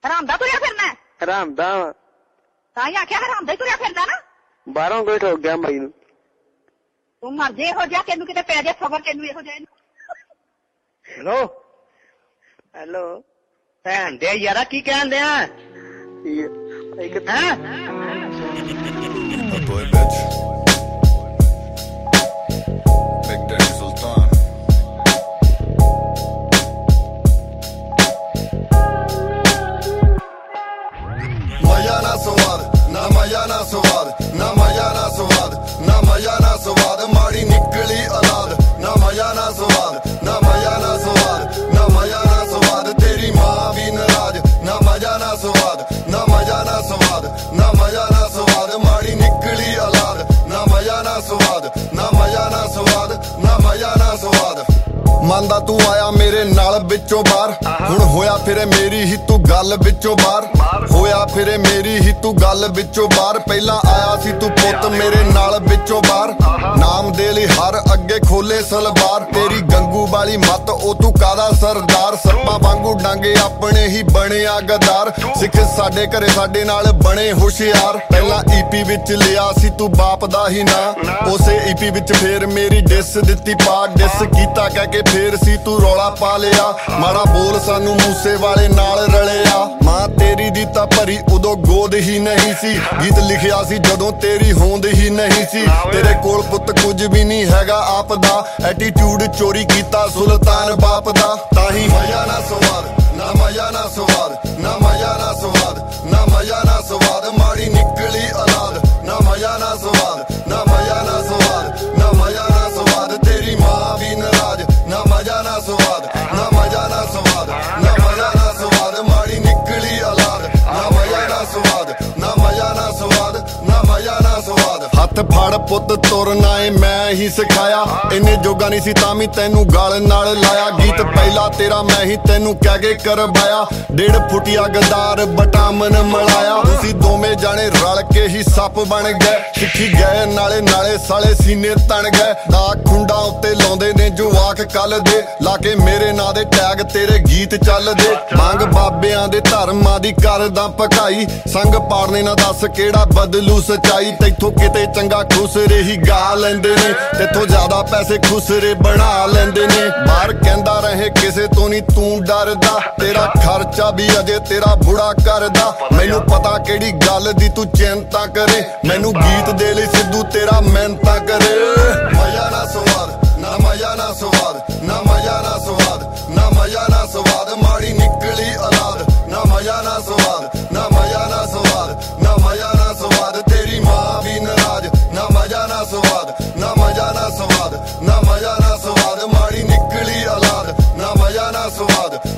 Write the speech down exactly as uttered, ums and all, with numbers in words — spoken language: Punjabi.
ਹਰਾਮ ਦਾ ਤੁਰਿਆ ਫਿਰਨਾ ਹਰਾਮ ਦਾ ਤਾਂ ਹੀ ਆਖਿਆ ਹਰਾਮ ਦਾ ਹੀ ਤੁਰਿਆ ਫਿਰਦਾ ਨਾ ਬਾਹਰੋਂ ਕੋਈ ਠੋਕ ਗਿਆ ਬਾਈ ਨੂੰ ਤੂੰ ਮਰ ਜੇ ਇਹੋ ਜਿਹਾ ਤੈਨੂੰ ਕਿਤੇ ਪੈ ਜਾ ਖਬਰ ਤੈਨੂੰ ਇਹੋ ਜਿਹਾ ਹੈਲੋ ਹੈਲੋ ਭੈਣ ਦੇ ਯਾਰਾ ਕੀ ਕਹਿਣ ਦਿਆ ਹੈ boy bitch Big Daddy Sultan Maya na swad na maya na swad na maya na swad na maya na swad maadi nikli aulad na maya na swad na maya na swad na maya na swad teri maan bhi naraj na maya na swad na maya na swad na maya na swad maadi nikli aulad na maya na swad na maya na swad na maya na swad ਮੰਨਦਾ ਤੂੰ ਆਇਆ ਮੇਰੇ ਨਾਲ ਵਿੱਚੋਂ ਬਾਹਰ ਹੁਣ ਹੋਇਆ ਫਿਰੇ ਮੇਰੀ ਹੀ ਤੂੰ ਗੱਲ ਵਿੱਚੋਂ ਬਾਹਰ ਹੋਇਆ ਫਿਰੇ ਮੇਰੀ ਹੀ ਤੂੰ ਗੱਲ ਵਿੱਚੋਂ ਬਾਹਰ ਪਹਿਲਾਂ ਆਇਆ ਸੀ ਤੂੰ ਪੁੱਤ ਮੇਰੇ ਨਾਲ ਵਿੱਚੋਂ ਬਾਹਰ ਨਾਮ ਦੇ ਲਈ ਹਰ ਅੱਗੇ ਖੋਲੇ ਸਲਵਾਰ ਤੇਰੀ ਗੰਗੂ ਵਾਲੀ ਮੱਤ ਉਹ ਤੂੰ ਕਾਦਾ ਸਰਦਾਰ ਸੱਪਾਂ ਵਾਂਗੂ ਡਾਂਗੇ ਆਪਣੇ ਹੀ ਬਣਿਆ ਗਦਾਰ ਸਿੱਖ ਸਾਡੇ ਘਰੇ ਸਾਡੇ ਨਾਲ ਬਣੇ ਹੁਸ਼ਿਆਰ ਪਹਿਲਾਂ ਈਪੀ ਵਿੱਚ ਲਿਆ ਸੀ ਤੂੰ ਬਾਪ ਦਾ ਹੀ ਨਾਂ ਉਸੇ ਈਪੀ ਵਿੱਚ ਫੇਰ ਮੇਰੀ ਡਿਸ ਦਿੱਤੀ ਪਾ ਡਿਸ ਕੀਤਾ ਕਹਿ ਕੇ ਫੇਰ ਸੀ ਤੂੰ ਰੌਲਾ ਪਾ ਲਿਆ ਮਾੜਾ ਬੋਲ ਸਾਨੂੰ ਮੂਸੇ ਵਾਲੇ ਨਾਲ ਰਲਿਆ ਮਾਂ ਤੇਰੀ ਦੀ ਤਾਂ ਭਰੀ ਉਦੋਂ ਗੋਦ ਹੀ ਨਹੀਂ ਸੀ ਗੀਤ ਲਿਖਿਆ ਸੀ ਜਦੋਂ ਤੇਰੀ ਹੋਂਦ ਹੀ ਨਹੀਂ ਸੀ ਤੇਰੇ ਕੋਲ ਪੁੱਤ ਕੁਝ ਵੀ ਨਹੀਂ ਹੈਗਾ ਆਪ ਦਾ ਐਟੀਟਿਊਡ ਚੋਰੀ ਕੀਤਾ ਸੁਲਤਾਨ ਬਾਪ ਦਾ ਤਾਂ ਹੀ ਮਜ਼ਾ ਨਾ ਸਵਾਦ ਨਾ ਮਜ਼ਾ ਨਾ ਸਵਾਦ ਨਾ ਮਜ਼ਾ ਨਾ ਸਵਾਦ ਨਾ ਮਜ਼ਾ ਨਾ ਸਵਾਦ ਮਾੜੀ ਨਿਕਲੀ ਔਲਾਦ ਨਾ ਮਜ਼ਾ ਨਾ ਸਵਾਦ ਨਾ ਮਜ਼ਾ ਨਾ ਸਵਾਦ ਨਾ ਮਜ਼ਾ ਨਾ ਸਵਾਦ ਤੇਰੀ ਮਾਂ ਵੀ ਨਾਰਾਜ਼ ਨਾ ਮਜ਼ਾ ਨਾ ਸਵਾਦ ਨਾ ਮਜ਼ਾ ਨਾ ਸਵਾਦ ਨਾ ਮਜ਼ਾ ਨਾ ਸਵਾਦ ਮਾੜੀ ਨਿਕਲੀ ਔਲਾਦ ਨਾ ਮਜ਼ਾ ਨਾ ਸਵਾਦ ਨਾ ਮਜ਼ਾ ਨਾ ਸਵਾਦ ਨਾ ਮਜ਼ਾ ਨਾ ਸਵਾਦ ਹੱਥ ਫੜ ਪੁੱਤ ਤੁਰਨਾ ਏ ਮੈਂ ਹੀ ਸਿਖਾਇਆ ਇੰਨੇ ਜੋਗਾ ਨਹੀਂ ਸੀ ਤਾਂ ਵੀ ਤੈਨੂੰ ਗਲ ਨਾਲ ਲਾਇਆ ਗੀਤ ਪਹਿਲਾ ਤੇਰਾ ਮੈਂ ਹੀ ਤੈਨੂੰ ਕਹਿ ਕੇ ਕਰਵਾਇਆ ਡੇਢ ਫੁੱਟਿਆ ਗਦਾਰ ਬਟਾਮਨ ਮਲਾਇਆ ਤੁਸੀਂ ਦੋਵੇਂ ਜਾਣੇ ਰਲ ਕੇ ਹੀ ਸੱਪ ਬਣ ਗਏ ਸਿੱਖੀ ਗਏ ਨਾਲੇ ਨਾਲੇ ਸਾਲੇ ਸੀਨੇ ਤਣ ਗਏ ਦਾ ਖੁੰਡਾ ਉੱਤੇ ਲਾਉਂਦੇ ਨੇ ਜਵਾਕ ਕੱਲ ਦੇ ਲਾ ਕੇ ਮੇਰੇ ਨਾਂ ਦੇ ਟੈਗ ਤੇਰੇ ਗੀਤ ਚੱਲਦੇ ਮੰਗ ਬਾਬਿਆਂ ਦੇ ਧਰਮਾਂ ਦੀ ਕਰਦਾ ਭਕਾਈ ਸੰਗ ਪਾੜਨੇ ਨਾ ਦੱਸ ਕਿਹੜਾ ਬਦਲੂ ਸਚਾਈ ਤੈਥੋਂ ਕਿਤੇ ਚੰਗਾ ਖੁਸਰੇ ਹੀ ਗਾ ਲੈਂਦੇ ਨੇ ਤੇਥੋਂ ਜ਼ਿਆਦਾ ਪੈਸੇ ਖੁਸਰੇ ਬਣਾ ਲੈਂਦੇ ਨੇ ਬਾਹਰ ਕਹਿੰਦਾ ਰਹੇ ਕਿਸੇ ਤੋਂ ਨਹੀਂ ਤੂੰ ਡਰਦਾ ਤੇਰਾ ਖਰਚਾ ਵੀ ਅਜੇ ਤੇਰਾ ਬੁੜਾ ਕਰਦਾ ਮੈਨੂੰ ਪਤਾ ਕਿਹੜੀ ਗੱਲ ਦੀ ਤੂੰ ਚਿੰਤਾ ਕਰੇ ਮੈਨੂੰ ਗੀਤ ਦੇ ਲਈ ਸਿੱਧੂ ਤੇਰਾ ਮਿਹਨਤਾਂ ਕਰੇ ਮਜ਼ਾ ਨਾ ਸਵਾਦ ਨਾ ਮਜ਼ਾ ਨਾ ਸਵਾਦ ਨਾ ਮਜ਼ਾ ਨਾ ਸਵਾਦ ਨਾ ਮਜ਼ਾ ਨਾ ਸਵਾਦ ਮਾੜੀ ਨਿਕਲੀ ਔਲਾਦ ਨਾ ਮਜ਼ਾ ਨਾ ਸਵਾਦ ਨਾ ਮਜ਼ਾ ਨਾ ਸਵਾਦ ਨਾ ਮਜ਼ਾ ਨਾ ਸਵਾਦ ਤੇਰੀ ਮਾਂ ਵੀ ਨਾਰਾਜ਼ ਨਾ ਮਜ਼ਾ ਨਾ ਸਵਾਦ ਨਾ ਮਜ਼ਾ ਨਾ ਸਵਾਦ ਨਾ ਮਜ਼ਾ ਨਾ ਸਵਾਦ ਮਾੜੀ ਨਿਕਲੀ ਔਲਾਦ ਨਾ ਮਜ਼ਾ ਨਾ ਸਵਾਦ